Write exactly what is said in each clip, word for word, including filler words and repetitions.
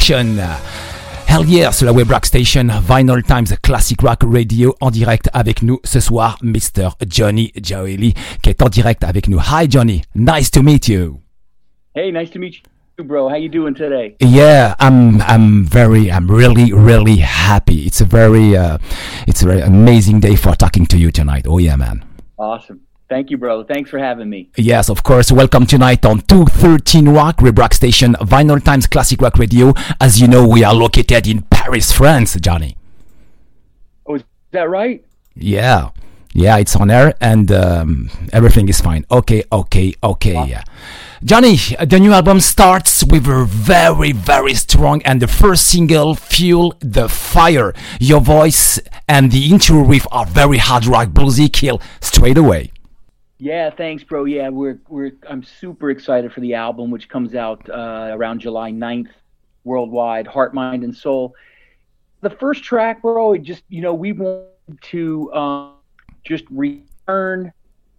Action. Hell yeah, sur la Web Rock Station, Vinyl Times Classic Rock Radio, en direct avec nous ce soir, mister Johnny Gioeli, qui est en direct avec nous. Hi Johnny, nice to meet you. Hey, nice to meet you, bro. How you doing today? Yeah, I'm I'm very I'm really really happy. It's a very uh, it's a very amazing day for talking to you tonight. Oh yeah, man. Awesome. Thank you, bro. Thanks for having me. Yes, of course. Welcome tonight on two thirteen Rock, Web Rock Station, Vinyl Times Classic Rock Radio. As you know, we are located in Paris, France, Johnny. Oh, is that right? Yeah. Yeah, it's on air and um, everything is fine. Okay, okay, okay. Wow. Yeah. Johnny, the new album starts with a very, very strong and the first single, Fuel the Fire. Your voice and the intro riff are very hard rock, bluesy, kill straight away. Yeah, thanks, bro. Yeah, we're we're I'm super excited for the album, which comes out uh, around July ninth worldwide. Heart, Mind, and Soul. The first track, bro, it just you know we wanted to um, just return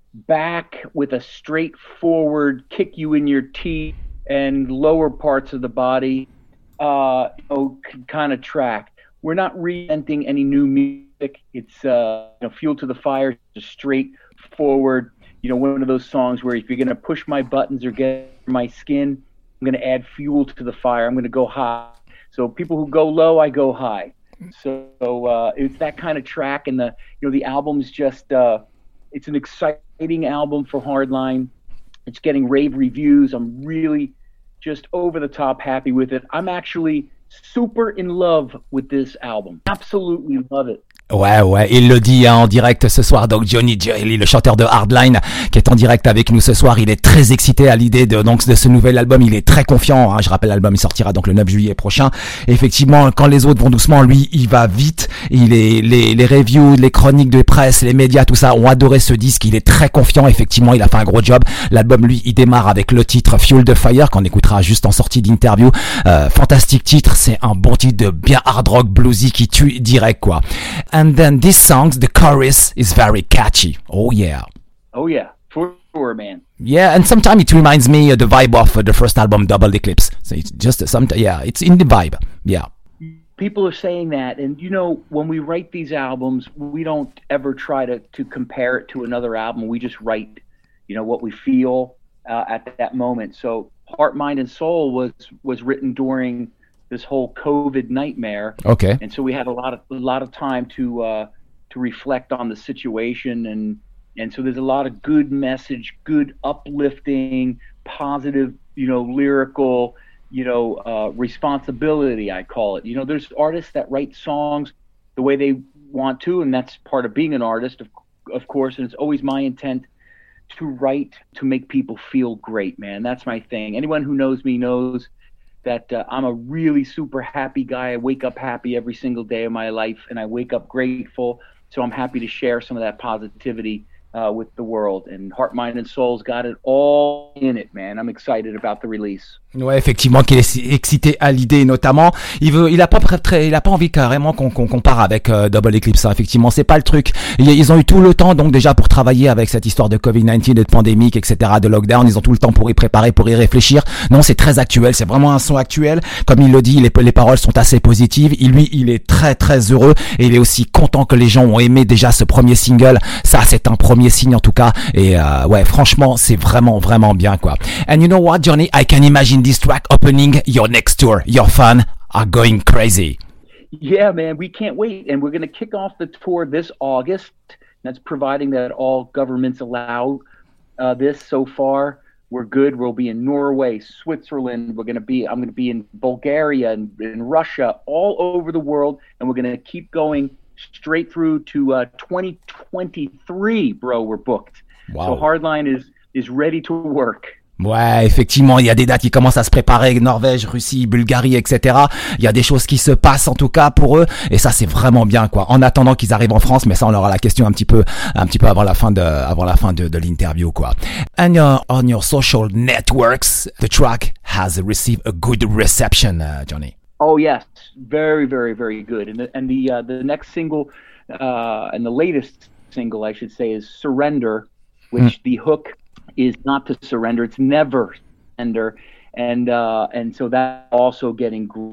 back with a straightforward, kick you in your teeth and lower parts of the body, uh, you know, kind of track. We're not reinventing any new music. It's uh, you know, Fuel to the Fire, just straightforward. You know, one of those songs where if you're going to push my buttons or get my skin, I'm going to add fuel to the fire. I'm going to go high. So people who go low, I go high. So uh, it's that kind of track. And the, you know, the album's just, uh, it's an exciting album for Hardline. It's getting rave reviews. I'm really just over the top happy with it. I'm actually super in love with this album. Absolutely love it. Ouais, ouais, il le dit hein, en direct ce soir. Donc Johnny Gioeli, le chanteur de Hardline, qui est en direct avec nous ce soir, il est très excité à l'idée de donc de ce nouvel album. Il est très confiant. Hein, je rappelle, l'album il sortira donc le neuf juillet prochain. Et effectivement, quand les autres vont doucement, lui, il va vite. Il est les les reviews, les chroniques de presse, les médias, tout ça ont adoré ce disque. Il est très confiant. Effectivement, il a fait un gros job. L'album, lui, il démarre avec le titre Fuel the Fire qu'on écoutera juste en sortie d'interview. Euh, fantastique titre. C'est un bon titre de bien hard rock bluesy qui tue direct quoi. And then this song, the chorus is very catchy. Oh yeah. Oh yeah, for sure, man. Yeah, and sometimes it reminds me of the vibe of uh, the first album, Double Eclipse. So it's just some, yeah, it's in the vibe. Yeah. People are saying that, and you know, when we write these albums, we don't ever try to to compare it to another album. We just write, you know, what we feel uh, at that moment. So, Heart, Mind, and Soul was was written during this whole COVID nightmare. Okay. And so we had a lot of a lot of time to uh, to reflect on the situation, and and so there's a lot of good message, good uplifting, positive, you know, lyrical, you know, uh, responsibility, I call it. You know, there's artists that write songs the way they want to, and that's part of being an artist, of of course. And it's always my intent to write to make people feel great, man. That's my thing. Anyone who knows me knows that uh, I'm a really super happy guy. I wake up happy every single day of my life, and I wake up grateful. So I'm happy to share some of that positivity uh, with the world. And Heart, Mind, and Soul's got it all in it, man. I'm excited about the release. Ouais, effectivement, qu'il est excité à l'idée, notamment. Il veut, il a pas très, il a pas envie carrément qu'on, qu'on compare avec euh, Double Eclipse. Hein. Effectivement, c'est pas le truc. Ils ont eu tout le temps, donc déjà pour travailler avec cette histoire de covid dix-neuf, de pandémique, et cetera, de lockdown. Ils ont tout le temps pour y préparer, pour y réfléchir. Non, c'est très actuel. C'est vraiment un son actuel. Comme il le dit, les, les paroles sont assez positives. Il, lui, il est très, très heureux et il est aussi content que les gens ont aimé déjà ce premier single. Ça, c'est un premier signe en tout cas. Et euh, ouais, franchement, c'est vraiment, vraiment bien quoi. And you know what, Johnny? I can imagine this track opening your next tour. Your fans are going crazy. Yeah, man, we can't wait. And we're going to kick off the tour this August. That's providing that all governments allow uh, this so far. We're good. We'll be in Norway, Switzerland. We're going to be, I'm going to be in Bulgaria and in Russia, all over the world. And we're going to keep going straight through to uh, twenty twenty-three, bro. We're booked. Wow. So Hardline is, is ready to work. Ouais, effectivement, il y a des dates qui commencent à se préparer, Norvège, Russie, Bulgarie, et cetera. Il y a des choses qui se passent en tout cas pour eux, et ça c'est vraiment bien quoi. En attendant qu'ils arrivent en France, mais ça on aura la question un petit peu, un petit peu avant la fin de, avant la fin de, de l'interview quoi. And uh, on your social networks, the track has received a good reception, uh, Johnny. Oh yes, very, very, very good. And the and the uh, the next single, uh, and the latest single, I should say, is "Surrender," which mm. the hook is not to surrender; it's never surrender. And uh, and so that also getting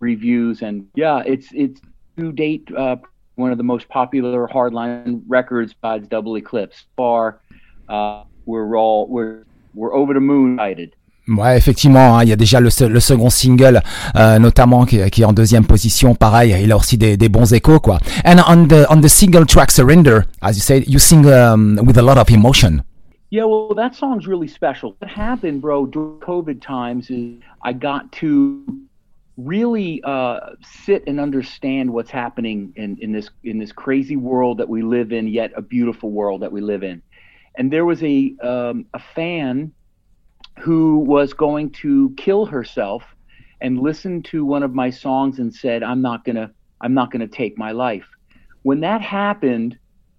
reviews, and yeah, it's it's to date uh, one of the most popular hardline records by Double Eclipse. Far, uh, we're all we're we're over the moon excited. Ouais, effectivement, hein, il y a déjà le, le second single, euh, notamment qui, qui est en deuxième position. Pareil, il a aussi des, des bons échos, quoi. And on the on the single track Surrender, as you said, you sing um, with a lot of emotion. Yeah, well, that song's really special. What happened, bro, during COVID times is I got to really uh, sit and understand what's happening in, in this in this crazy world that we live in, yet a beautiful world that we live in. And there was a um, a fan who was going to kill herself and listened to one of my songs and said, I'm not gonna, I'm not gonna take my life. When that happened,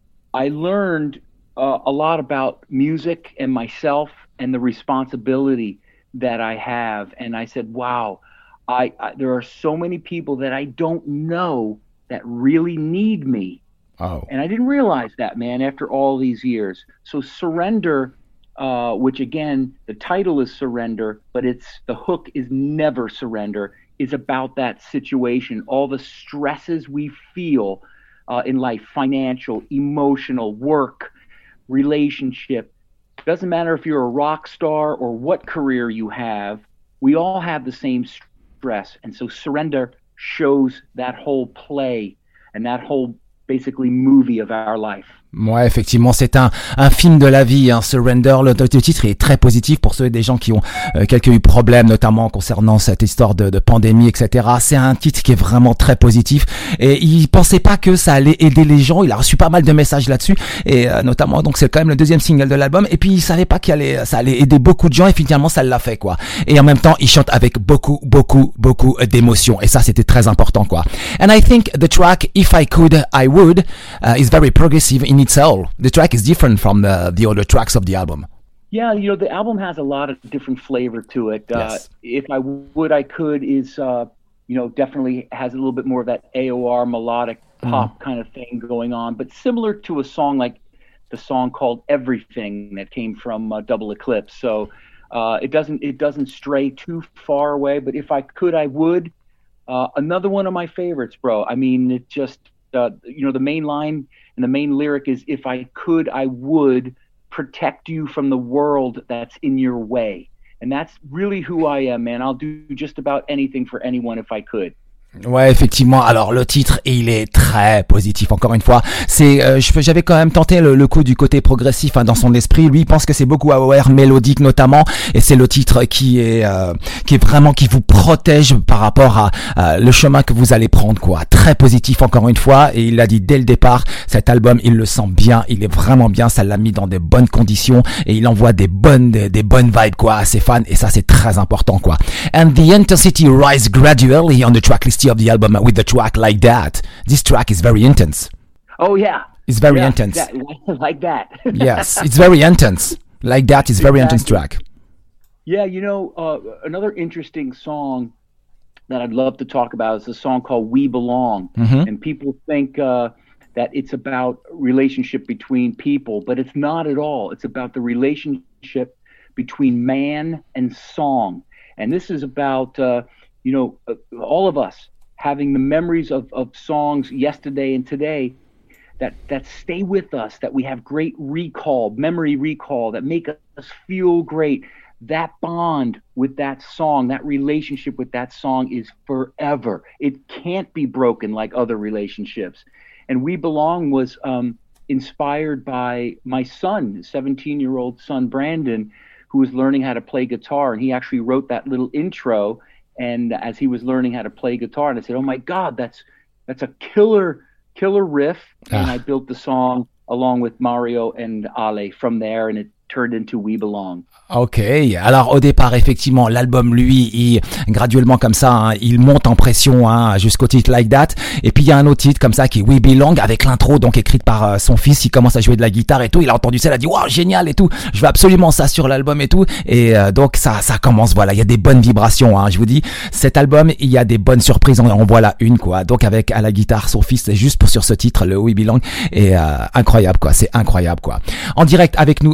I learned uh, a lot about music and myself and the responsibility that I have. And I said, wow, I, I there are so many people that I don't know that really need me. Oh. And I didn't realize that, man, after all these years. So Surrender, Uh, which again, the title is Surrender, but it's the hook is Never Surrender, is about that situation, all the stresses we feel uh, in life, financial, emotional, work, relationship. Doesn't matter if you're a rock star or what career you have, we all have the same stress. And so Surrender shows that whole play and that whole basically movie of our life. Ouais, effectivement, c'est un un film de la vie, hein, Surrender. Le, le titre est très positif pour ceux des gens qui ont euh, quelques problèmes, notamment concernant cette histoire de, de pandémie, et cetera. C'est un titre qui est vraiment très positif et il pensait pas que ça allait aider les gens. Il a reçu pas mal de messages là-dessus et euh, notamment donc c'est quand même le deuxième single de l'album. Et puis il savait pas qu'il allait ça allait aider beaucoup de gens et finalement ça l'a fait quoi. Et en même temps il chante avec beaucoup beaucoup beaucoup d'émotion et ça c'était très important quoi. And I think the track If I Could I Would uh, is very progressive in itself. The track is different from the, the other tracks of the album. Yeah, you know, the album has a lot of different flavor to it. Yes. Uh, If I Would, I Could is, uh, you know, definitely has a little bit more of that A O R melodic pop mm. kind of thing going on, but similar to a song like the song called Everything that came from uh, Double Eclipse. So uh, it doesn't it doesn't stray too far away, but If I Could, I Would. Uh, another one of my favorites, bro. I mean, it just, uh, you know, the main line and the main lyric is, if I could, I would protect you from the world that's in your way. And that's really who I am, man. I'll do just about anything for anyone if I could. Ouais, effectivement. Alors le titre, il est très positif. Encore une fois, c'est, euh, j'avais quand même tenté le, le coup du côté progressif hein, dans son esprit. Lui, il pense que c'est beaucoup A O R mélodique notamment, et c'est le titre qui est, euh, qui est vraiment qui vous protège par rapport à, à le chemin que vous allez prendre, quoi. Très positif encore une fois, et il l'a dit dès le départ. Cet album, il le sent bien, il est vraiment bien. Ça l'a mis dans des bonnes conditions et il envoie des bonnes, des, des bonnes vibes, quoi, à ses fans, et ça c'est très important, quoi. And the intensity rise gradually on the track list of the album with the track Like That. This track is very intense. Oh yeah, it's very yeah, intense. That, like that. Yes, it's very intense. Like That is very exactly. intense track. Yeah, you know, uh, another interesting song that I'd love to talk about is a song called We Belong. Mm-hmm. And people think uh, that it's about relationship between people, but it's not at all. It's about the relationship between man and song. And this is about, uh, you know, uh, all of us having the memories of, of songs yesterday and today that, that stay with us, that we have great recall, memory recall, that make us feel great. That bond with that song, that relationship with that song is forever. It can't be broken like other relationships. And We Belong was um, inspired by my son, seventeen-year-old son, Brandon, who was learning how to play guitar. And he actually wrote that little intro. And as he was learning how to play guitar, and I said, "Oh my God, that's that's a killer killer riff!" Ah. And I built the song along with Mario and Ale from there, and it turned into We Belong. Ok, alors au départ effectivement l'album lui il graduellement comme ça hein, il monte en pression hein, jusqu'au titre Like That, et puis il y a un autre titre comme ça qui est We Belong avec l'intro donc écrite par euh, son fils. Il commence à jouer de la guitare et tout, il a entendu ça, il a dit waouh génial et tout, je veux absolument ça sur l'album et tout, et euh, donc ça ça commence, voilà, il y a des bonnes vibrations hein, je vous dis cet album il y a des bonnes surprises, en, en voilà une quoi, donc avec à la guitare son fils juste pour sur ce titre le We Belong, et euh, incroyable quoi, c'est incroyable quoi. En direct avec nous ce soir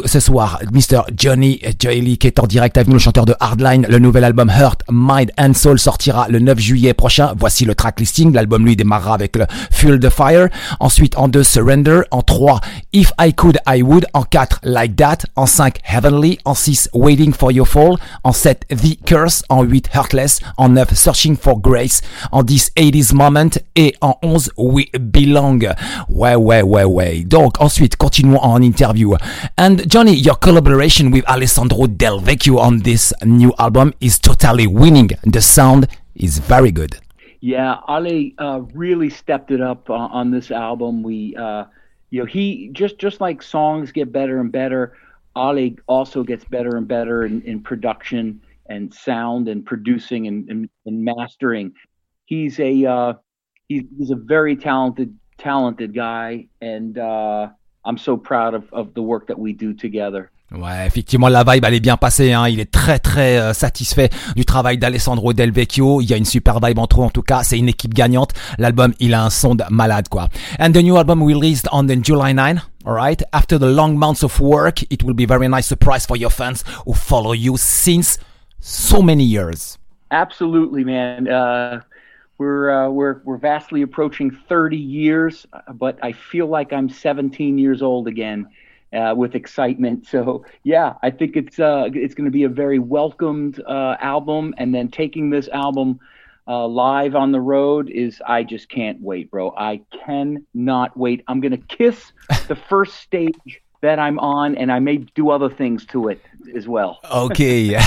soir, mister Johnny J. qui est en direct avec nous, le chanteur de Hardline. Le nouvel album Heart, Mind and Soul sortira le neuf juillet prochain. Voici le track listing. L'album, lui, démarrera avec le Fuel the Fire. Ensuite, en deux, Surrender. En trois, If I Could, I Would. En quatre, Like That. En cinq, Heavenly. En six, Waiting for Your Fall. En sept, The Curse. En huit, Heartless. En neuf, Searching for Grace. En dix, eighties Moment. Et en onze, We Belong. Ouais, ouais, ouais, ouais. Donc, ensuite, continuons en interview. And Johnny, your collaboration with Alessandro Del Vecchio on this new album is totally winning. The sound is very good. Yeah, Ale uh, really stepped it up uh, on this album. We, uh, you know, he just just like songs get better and better. Ale also gets better and better in, in production and sound and producing and, and, and mastering. He's a uh, he's, he's a very talented talented guy, and uh, I'm so proud of, of the work that we do together. Ouais, effectivement, la vibe, elle est bien passée, hein. Il est très, très euh, satisfait du travail d'Alessandro Del Vecchio. Il y a une super vibe entre eux, en tout cas. C'est une équipe gagnante. L'album, il a un son de malade, quoi. And the new album released on the July ninth. Alright. After the long months of work, it will be a very nice surprise for your fans who follow you since so many years. Absolutely, man. Uh, we're, uh, we're, we're vastly approaching thirty years, but I feel like I'm seventeen years old again. Uh, with excitement. So yeah, I think it's uh, it's going to be a very welcomed uh, album, and then taking this album uh, live on the road is, I just can't wait, bro. I cannot wait. I'm going to kiss the first stage that I'm on, and I may do other things to it as well. Ok.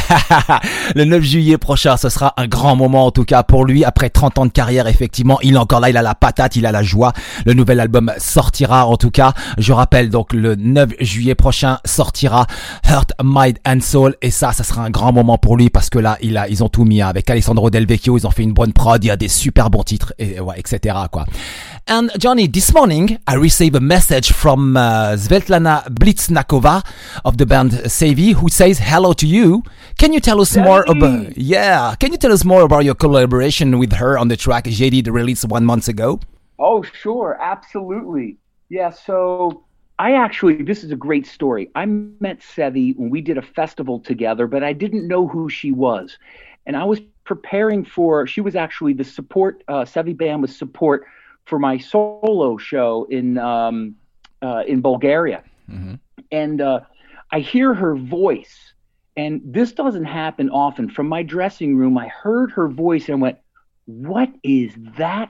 Le neuf juillet prochain, ce sera un grand moment en tout cas pour lui. Après trente ans de carrière, effectivement, il est encore là, il a la patate, il a la joie. Le nouvel album sortira en tout cas. Je rappelle donc le neuf juillet prochain sortira Heart, Mind and Soul. Et ça, ça sera un grand moment pour lui parce que là, il a, ils ont tout mis hein. Avec Alessandro Del Vecchio, ils ont fait une bonne prod. Il y a des super bons titres et ouais, et cetera quoi. And Johnny, this morning I received a message from uh, Svetlana Blitznakova of the band Sevi, who says hello to you. Can you tell us Hey. more about? Yeah, can you tell us more about your collaboration with her on the track J D released one month ago? Oh, sure. Absolutely. Yeah. So I actually, this is a great story. I met Sevi when we did a festival together, but I didn't know who she was. And I was preparing for, she was actually the support, uh, Sevi band was support for my solo show in, um, uh, in Bulgaria. Mm-hmm. And uh, I hear her voice, and this doesn't happen often. From my dressing room, I heard her voice and went, what is that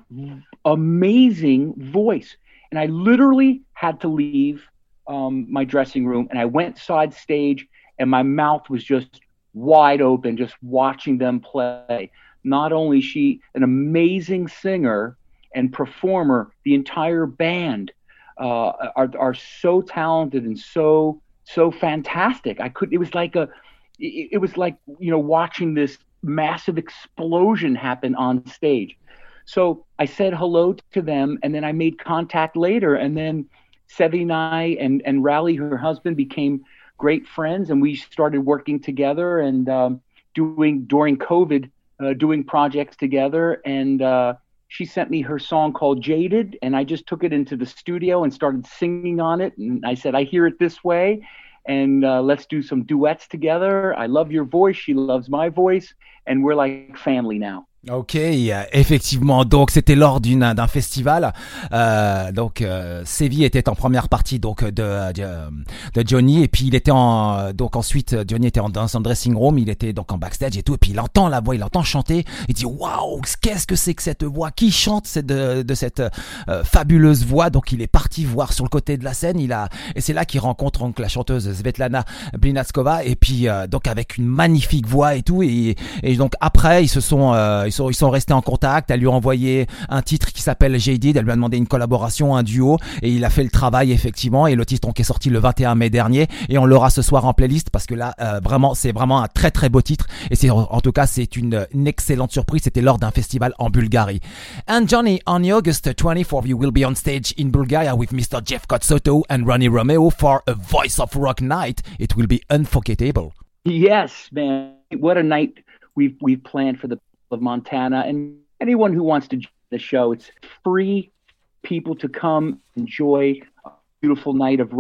amazing voice? And I literally had to leave um, my dressing room, and I went side stage, and my mouth was just wide open, just watching them play. Not only is she an amazing singer and performer, the entire band uh, are are so talented and so so fantastic. I could. It was like a. It, it was like you know watching this massive explosion happen on stage. So I said hello to them, and then I made contact later, and then Sevi and I and and Rally, her husband, became great friends, and we started working together and um, doing during COVID, uh, doing projects together. And uh, she sent me her song called Jaded, and I just took it into the studio and started singing on it. And I said, I hear it this way, and uh, let's do some duets together. I love your voice, she loves my voice, and we're like family now. Ok, effectivement. Donc c'était lors d'une d'un festival. Euh, donc euh, Sevi était en première partie donc de, de de Johnny et puis il était en donc ensuite Johnny était en, dans son dressing room, il était donc en backstage et tout et puis il entend la voix, il entend chanter, il dit waouh, qu'est-ce que c'est que cette voix, qui chante cette, de de cette euh, fabuleuse voix. Donc il est parti voir sur le côté de la scène, il a et c'est là qu'il rencontre donc la chanteuse Svetlana Blitznakova et puis euh, donc avec une magnifique voix et tout et et donc après ils se sont euh, Ils sont, ils sont restés en contact. Elle lui a envoyé un titre qui s'appelle J D. Elle lui a demandé une collaboration, un duo, et il a fait le travail effectivement. Et le titre donc est sorti le vingt et un mai dernier, et on l'aura ce soir en playlist parce que là euh, vraiment c'est vraiment un très très beau titre. Et c'est en tout cas c'est une, une excellente surprise. C'était lors d'un festival en Bulgarie. And Johnny, on August twenty-fourth, you will be on stage in Bulgaria with Mister Jeff Kotzotto and Ronnie Romeo for a Voice of Rock night. It will be unforgettable. Yes, man. What a night we've we've planned for the of Montana, and anyone who wants to join the show, it's free. People to come enjoy a beautiful night of rock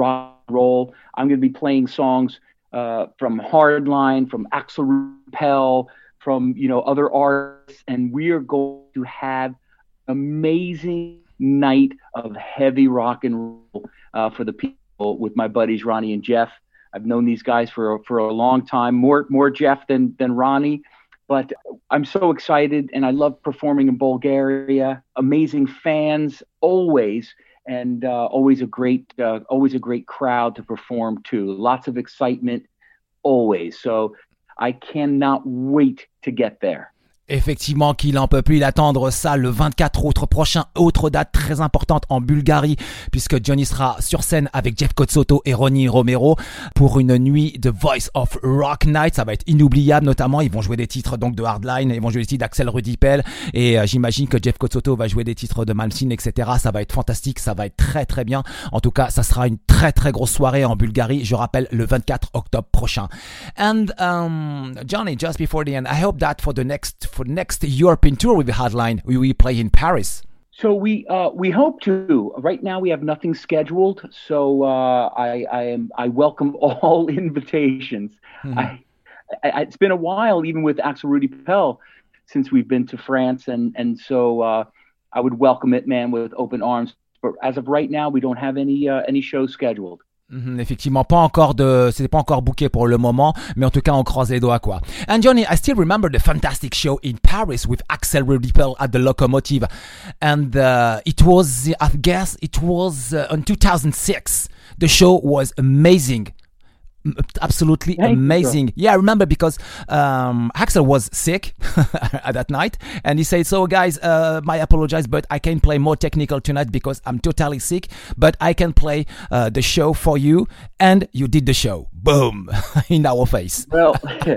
roll. I'm going to be playing songs uh, from Hardline, from Axel Rudipell, from, you know, other artists, and we are going to have amazing night of heavy rock and roll uh, for the people with my buddies Ronnie and Jeff. I've known these guys for for a long time, more more Jeff than than Ronnie, but I'm so excited, and I love performing in Bulgaria. Amazing fans always, and uh, always a great uh, always a great crowd to perform to. Lots of excitement always. So I cannot wait to get there. Effectivement qu'il en peut plus l'attendre ça le vingt-quatre autres prochain, autre date très importante en Bulgarie puisque Johnny sera sur scène avec Jeff Kotzotto et Ronnie Romero pour une nuit de Voice of Rock Night. Ça va être inoubliable, notamment ils vont jouer des titres donc de Hardline, ils vont jouer des titres d'Axel Rudipell et euh, j'imagine que Jeff Kotzotto va jouer des titres de Malmsteen, et cetera. Ça va être fantastique, ça va être très très bien. En tout cas, ça sera une très très grosse soirée en Bulgarie, je rappelle, le vingt-quatre octobre prochain. And um, Johnny, just before the end, I hope that for the next for next European tour with the Hardline, we will play in Paris. So we uh, we hope to. Right now, we have nothing scheduled. So uh, I I am I welcome all invitations. Mm-hmm. I, I it's been a while, even with Axel Rudipell, since we've been to France, and and so uh, I would welcome it, man, with open arms. But as of right now, we don't have any uh, any shows scheduled. Mm-hmm, effectivement, pas encore de, c'était pas encore booké pour le moment, mais en tout cas, on croise les doigts, quoi. And Johnny, I still remember the fantastic show in Paris with Axel Rudipell at the Locomotive, and uh, it was, I guess, it was uh, in two thousand six. The show was amazing. Absolutely Thank amazing. You, yeah, I remember because um, Axel was sick at that night, and he said, so guys, uh, I apologize, but I can't play more technical tonight because I'm totally sick, but I can play uh, the show for you. And you did the show. Boom. In our face. Well,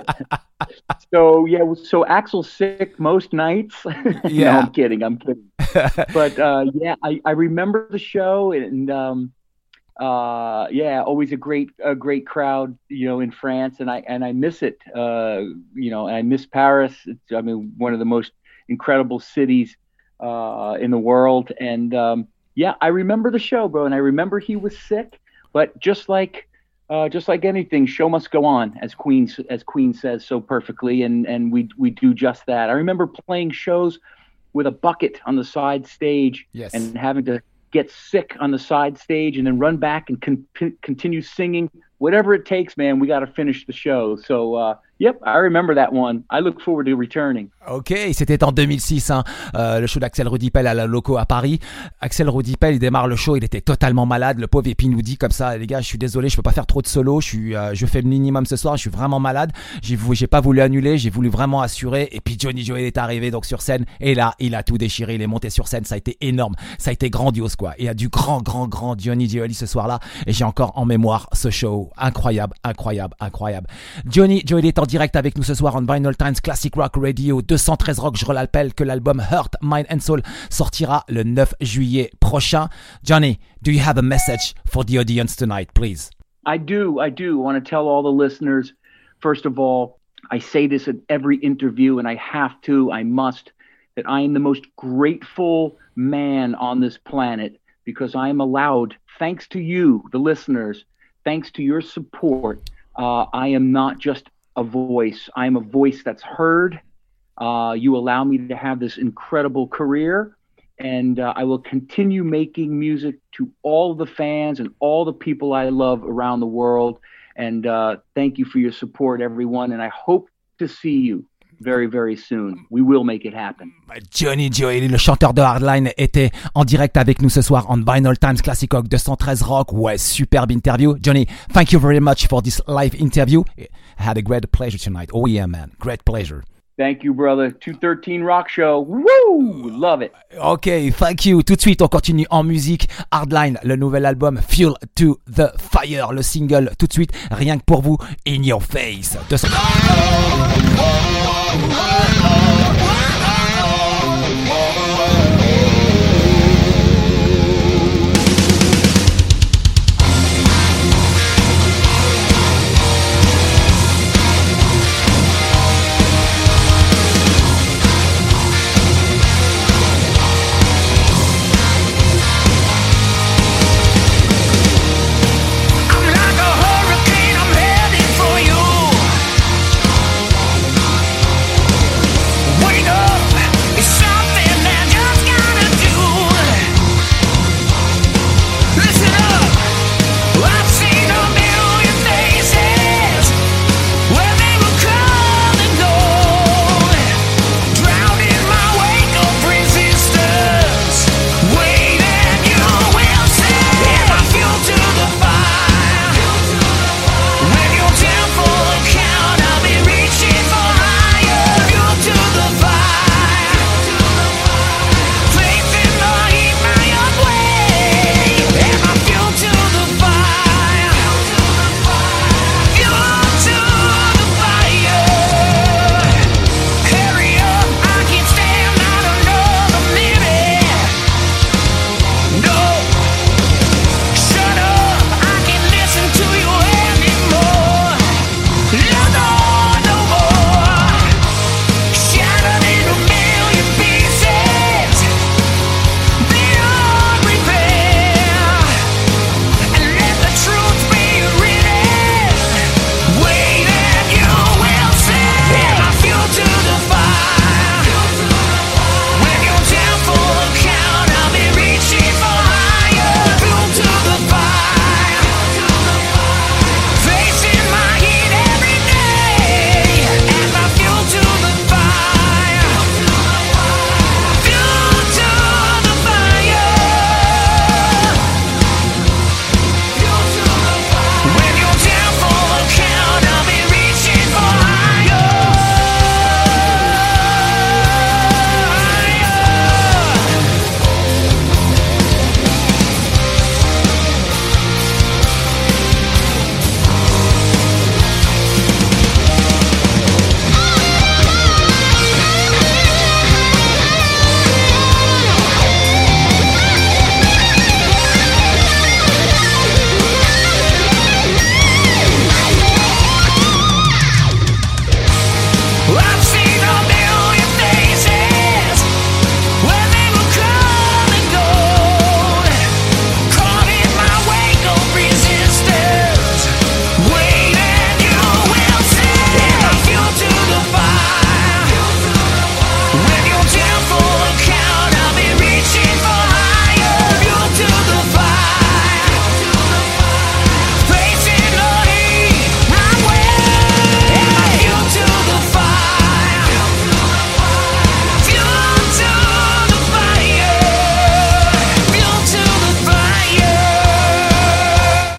so yeah, so Axel's sick most nights. Yeah. No, I'm kidding. I'm kidding. But uh, yeah, I, I remember the show, and um, uh yeah always a great a great crowd, you know, in France, and I and I miss it, uh you know, and I miss Paris. It's, I mean, one of the most incredible cities uh in the world, and um yeah I remember the show, bro, and I remember he was sick, but just like uh just like anything, show must go on, as Queen as Queen says so perfectly, and and we we do just that. I remember playing shows with a bucket on the side stage, yes, and having to get sick on the side stage and then run back and con- continue singing. Whatever it takes, man, we got to finish the show. So, uh, yep, I remember that one. I look forward to returning. Ok, c'était en deux mille six, hein, euh, le show d'Axel Rudipell à la Loco à Paris. Axel Rudipell, il démarre le show, il était totalement malade, le pauvre, et puis il nous dit comme ça, les gars, je suis désolé, je peux pas faire trop de solo, je suis, euh, je fais le minimum ce soir, je suis vraiment malade, j'ai, j'ai pas voulu annuler, j'ai voulu vraiment assurer, et puis Johnny Joel est arrivé donc sur scène, et là, il a tout déchiré, il est monté sur scène, ça a été énorme, ça a été grandiose, quoi. Il y a du grand, grand, grand Johnny Joel ce soir-là, et j'ai encore en mémoire ce show, incroyable, incroyable, incroyable. Johnny Joel est en direct avec nous ce soir en Vinyl Times Classic Rock Radio deux cent treize Rock. Je rappelle que l'album Heart, Mind and Soul sortira le neuf juillet prochain. Johnny, do you have a message for the audience tonight, please? I do, I do. I want to tell all the listeners, first of all, I say this at every interview, and I have to, I must, that I am the most grateful man on this planet because I am allowed, thanks to you, the listeners, thanks to your support, uh, I am not just a voice. I am a voice that's heard. Uh, you allow me to have this incredible career, and uh, I will continue making music to all the fans and all the people I love around the world. And uh, thank you for your support, everyone. And I hope to see you very, very soon. We will make it happen. Johnny Joel, le chanteur de Hardline, était en direct avec nous ce soir on Vinyl Times Classic Rock deux cent treize Rock. Ouais, superbe interview. Johnny, thank you very much for this live interview. I had a great pleasure tonight. Oh yeah, man. Great pleasure. Thank you, brother. two thirteen Rock Show. Woo! Love it. Ok, thank you. Tout de suite, on continue en musique. Hardline, le nouvel album Fuel to the Fire, le single. Tout de suite, rien que pour vous, In Your Face. deux cents